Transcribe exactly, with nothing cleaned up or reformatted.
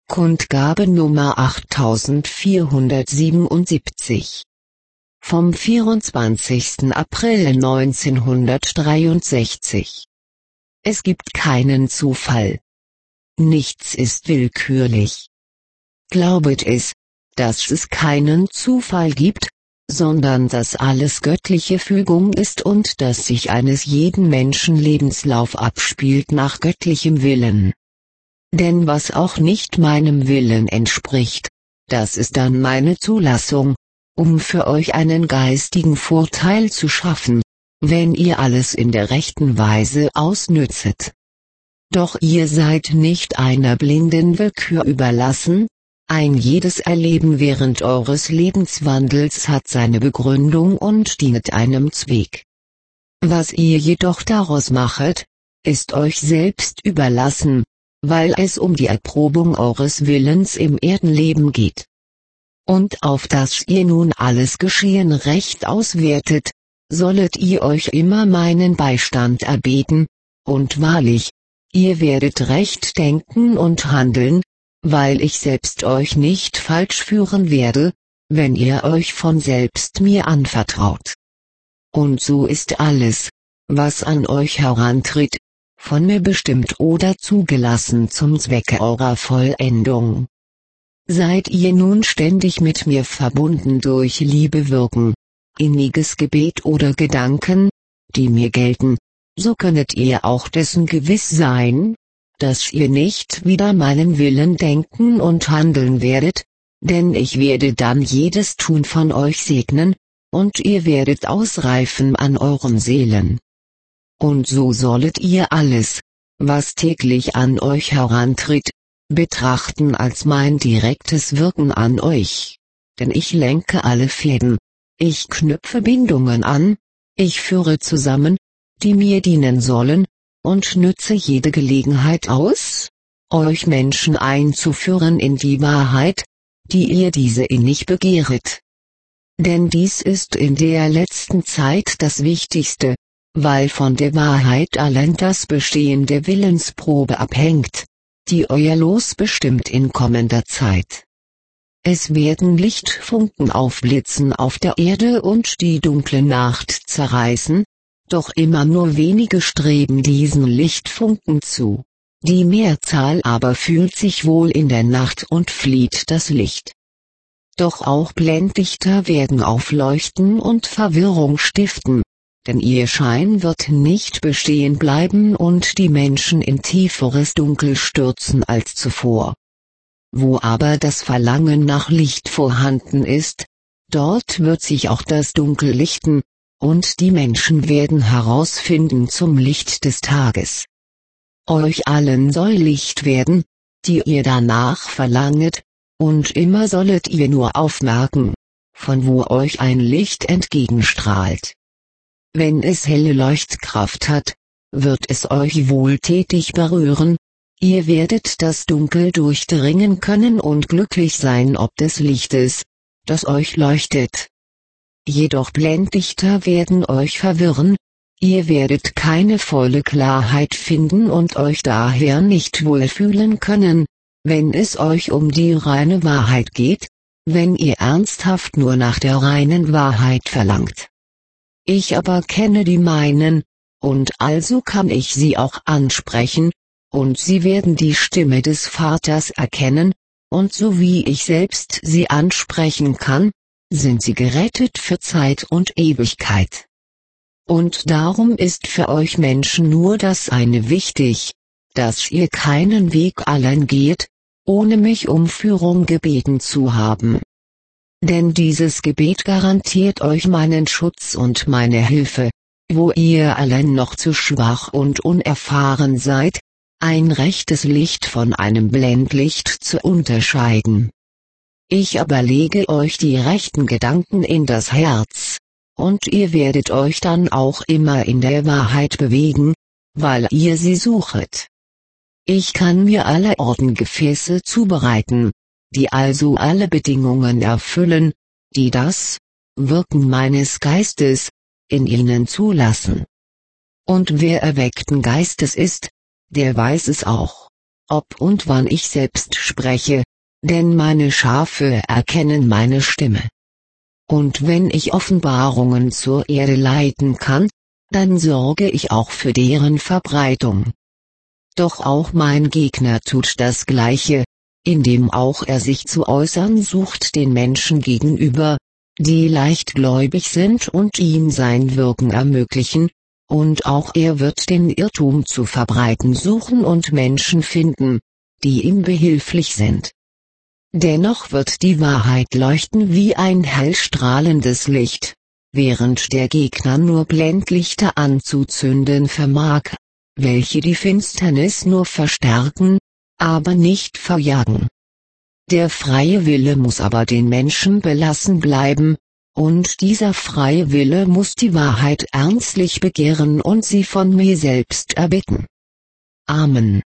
Kundgabe Nummer achttausendvierhundertsiebenundsiebzig. Vom vierundzwanzigsten April neunzehnhundertdreiundsechzig. Es gibt keinen Zufall. Nichts ist willkürlich. Glaubet es, dass es keinen Zufall gibt, sondern dass alles göttliche Fügung ist und dass sich eines jeden Menschen Lebenslauf abspielt nach göttlichem Willen. Denn was auch nicht meinem Willen entspricht, das ist dann meine Zulassung, um für euch einen geistigen Vorteil zu schaffen, wenn ihr alles in der rechten Weise ausnützet. Doch ihr seid nicht einer blinden Willkür überlassen, ein jedes Erleben während eures Lebenswandels hat seine Begründung und dient einem Zweck. Was ihr jedoch daraus machet, ist euch selbst überlassen, weil es um die Erprobung eures Willens im Erdenleben geht. Und auf das ihr nun alles Geschehen recht auswertet, sollet ihr euch immer meinen Beistand erbeten, und wahrlich, ihr werdet recht denken und handeln, weil ich selbst euch nicht falsch führen werde, wenn ihr euch von selbst mir anvertraut. Und so ist alles, was an euch herantritt, von mir bestimmt oder zugelassen zum Zwecke eurer Vollendung. Seid ihr nun ständig mit mir verbunden durch Liebe wirken, inniges Gebet oder Gedanken, die mir gelten, so könnet ihr auch dessen gewiss sein, dass ihr nicht wider meinen Willen denken und handeln werdet, denn ich werde dann jedes Tun von euch segnen, und ihr werdet ausreifen an euren Seelen. Und so sollet ihr alles, was täglich an euch herantritt, betrachten als mein direktes Wirken an euch. Denn ich lenke alle Fäden, ich knüpfe Bindungen an, ich führe zusammen, die mir dienen sollen, und nütze jede Gelegenheit aus, euch Menschen einzuführen in die Wahrheit, die ihr diese innig begehret. Denn dies ist in der letzten Zeit das Wichtigste, weil von der Wahrheit allein das Bestehen der Willensprobe abhängt, die euer Los bestimmt in kommender Zeit. Es werden Lichtfunken aufblitzen auf der Erde und die dunkle Nacht zerreißen, doch immer nur wenige streben diesen Lichtfunken zu, die Mehrzahl aber fühlt sich wohl in der Nacht und flieht das Licht. Doch auch Blendlichter werden aufleuchten und Verwirrung stiften, denn ihr Schein wird nicht bestehen bleiben und die Menschen in tieferes Dunkel stürzen als zuvor. Wo aber das Verlangen nach Licht vorhanden ist, dort wird sich auch das Dunkel lichten, und die Menschen werden herausfinden zum Licht des Tages. Euch allen soll Licht werden, die ihr danach verlanget, und immer sollet ihr nur aufmerken, von wo euch ein Licht entgegenstrahlt. Wenn es helle Leuchtkraft hat, wird es euch wohltätig berühren, ihr werdet das Dunkel durchdringen können und glücklich sein ob des Lichtes, das euch leuchtet. Jedoch Blendlichter werden euch verwirren, ihr werdet keine volle Klarheit finden und euch daher nicht wohlfühlen können, wenn es euch um die reine Wahrheit geht, wenn ihr ernsthaft nur nach der reinen Wahrheit verlangt. Ich aber kenne die meinen, und also kann ich sie auch ansprechen, und sie werden die Stimme des Vaters erkennen, und so wie ich selbst sie ansprechen kann, sind sie gerettet für Zeit und Ewigkeit. Und darum ist für euch Menschen nur das eine wichtig, dass ihr keinen Weg allein geht, ohne mich um Führung gebeten zu haben. Denn dieses Gebet garantiert euch meinen Schutz und meine Hilfe, wo ihr allein noch zu schwach und unerfahren seid, ein rechtes Licht von einem Blendlicht zu unterscheiden. Ich aber lege euch die rechten Gedanken in das Herz, und ihr werdet euch dann auch immer in der Wahrheit bewegen, weil ihr sie suchet. Ich kann mir alle Ordengefäße zubereiten, die also alle Bedingungen erfüllen, die das Wirken meines Geistes in ihnen zulassen. Und wer erweckten Geistes ist, der weiß es auch. ob und wann ich selbst spreche, denn meine Schafe erkennen meine Stimme. Und wenn ich Offenbarungen zur Erde leiten kann, dann sorge ich auch für deren Verbreitung. Doch auch mein Gegner tut das Gleiche, indem auch er sich zu äußern sucht den Menschen gegenüber, die leichtgläubig sind und ihm sein Wirken ermöglichen, und auch er wird den Irrtum zu verbreiten suchen und Menschen finden, die ihm behilflich sind. Dennoch wird die Wahrheit leuchten wie ein hellstrahlendes Licht, während der Gegner nur Blendlichter anzuzünden vermag, welche die Finsternis nur verstärken, aber nicht verjagen. Der freie Wille muss aber den Menschen belassen bleiben, und dieser freie Wille muss die Wahrheit ernstlich begehren und sie von mir selbst erbitten. Amen.